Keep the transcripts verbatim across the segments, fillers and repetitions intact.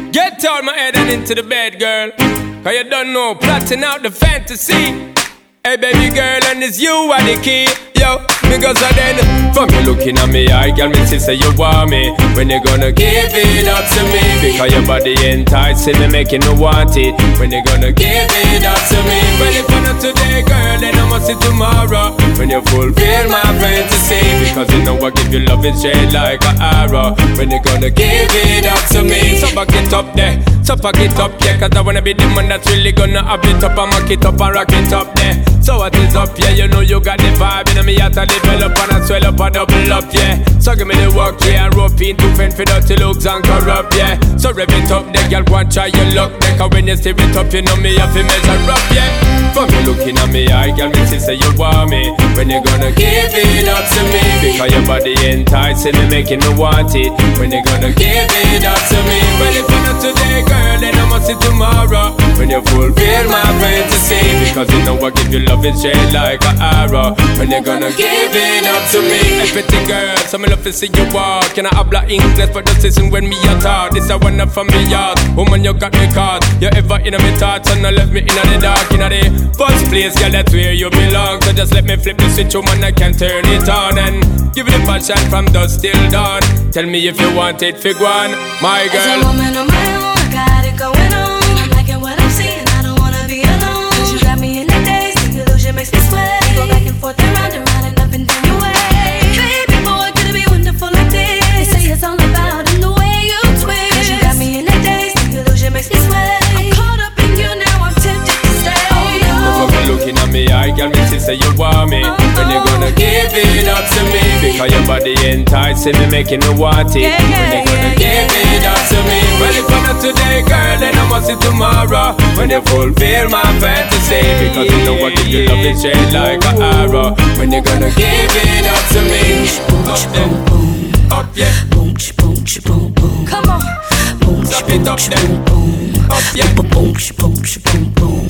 Get out my head and into the bed, girl. Cause you don't know, plotting out the fantasy. Hey baby girl, and it's you are the key. Yo, because I then from you looking at me, I girl, me say you want me. When you gonna give it up to me? Because your body enticing me, making me want it. When you gonna give it up to me? Well, if not today, girl, then I must see tomorrow. When you fulfill my fantasy, because you know I give you love, it's straight like an arrow. When you gonna give it up to me? So back it up there, so back it up, yeah. Cause I wanna be the man that's really gonna have it up and mock it up and rock it up there. So what is up, yeah, you know you got the vibe. And me have to develop and I swell up and double up, yeah. So give me the work, yeah, and rope in to fend for dirty looks and corrupt, yeah. So rev it up, there, girl, go and try your luck, there. Cause when you steer it up, you know me have to measure up, yeah. From you looking at me, I girl, me say you want me. When you gonna give it up to me? Because your body enticing me, making me want it. When you gonna give it up to me? Well, if not today, girl, then I must see tomorrow. When you fulfill my fantasy, because you know I give you love, it's straight like an arrow. When you gonna give it up to me? Hey pretty girl, so me love to see you walk. Can I habla English for the season when me a talk? This a one up from me yard. Woman, you got me caught. You ever in my thoughts and not left me in the dark. In the first place, girl, that's where you belong. So just let me flip the switch, woman, I can turn it on. And give it a passion from dusk till dawn. Tell me if you want it, fig one, my girl. As a woman on my own, I got it going on. I'm liking what I'm seeing, I don't wanna be alone. Cause you got me in the days, the illusion makes me sweat. Go back and forth and round and round and up and down your way. Baby boy, could it be wonderful like this? They say it's all about in the way you twist. Cause you got me in the days, the illusion makes me sweat. I'm caught up in you now, I'm tempted to stay. Oh no. Before me looking at me, I girl, me say you want me. When you gonna give it up to me? Because your body enticing me, making me want it. Yeah, yeah, when you gonna yeah, give yeah, it up to me? Well, if not today, girl, then I must see tomorrow. When you fulfill my fantasy, because you know I give you love, it's straight like an arrow. When you gonna give it up to me? Up there, up yeah. Boom, boom, boom, boom. Come on. Boom, Stop it up there, boom, up yeah. boom, boom, boom, boom.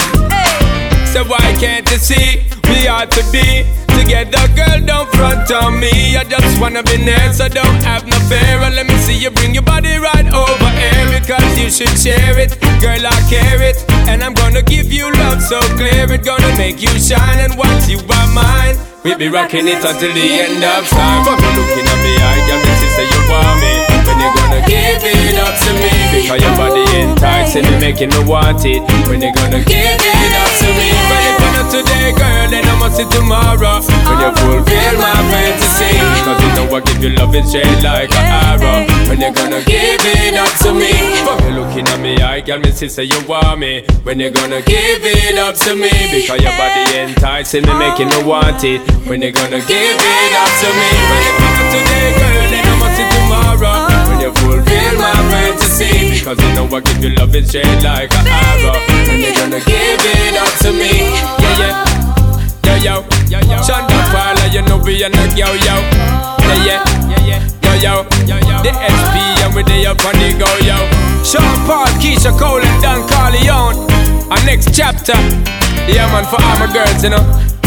So why can't you see we ought to be together, girl, don't front on me. I just wanna be near, so don't have no fear. And let me see you bring your body right over here, because you should share it, girl, I care it. And I'm gonna give you love so clear, it's gonna make you shine. And once you are mine, we'll be rocking it until the end of time. But you looking at me, I got me to say you want me. When you gonna give it up to me? Because your body enticing me, making me want it. When you gonna give it up to me? Well, if not today, girl, then I must see tomorrow. When you fulfill my fantasy, because you know I give you love, it's straight like an arrow. When you gonna give it up to me? But you looking at me, I got me to say you want me. When you gonna give it up to me? Because your body enticing me, making me want it. When you gonna give it up to me? Well, if not today, girl, then I must see tomorrow. When you fulfill my fantasy, because you know I give you love, it's straight like an arrow. When you gonna give it up to me? Yeah, yeah. Yo, yo, yo, yo. Shonda Paula, you know we are not yo, yo. Yeah, yeah, yeah, yeah. Yo, yo, yo, yo. The S P and we they up on the go, yo. Sean Paul, Keisha Cole and Don Corleone. Our next chapter. Yeah, man, for all my girls, you know.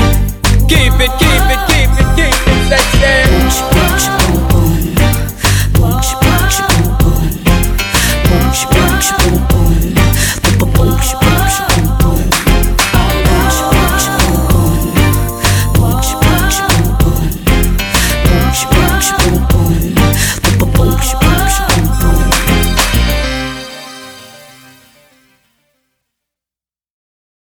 Keep it, keep it, keep it, keep it, let's say. Boom, boom, boom. Boom, boom, boom, boom. Boom, boom, boom, boom.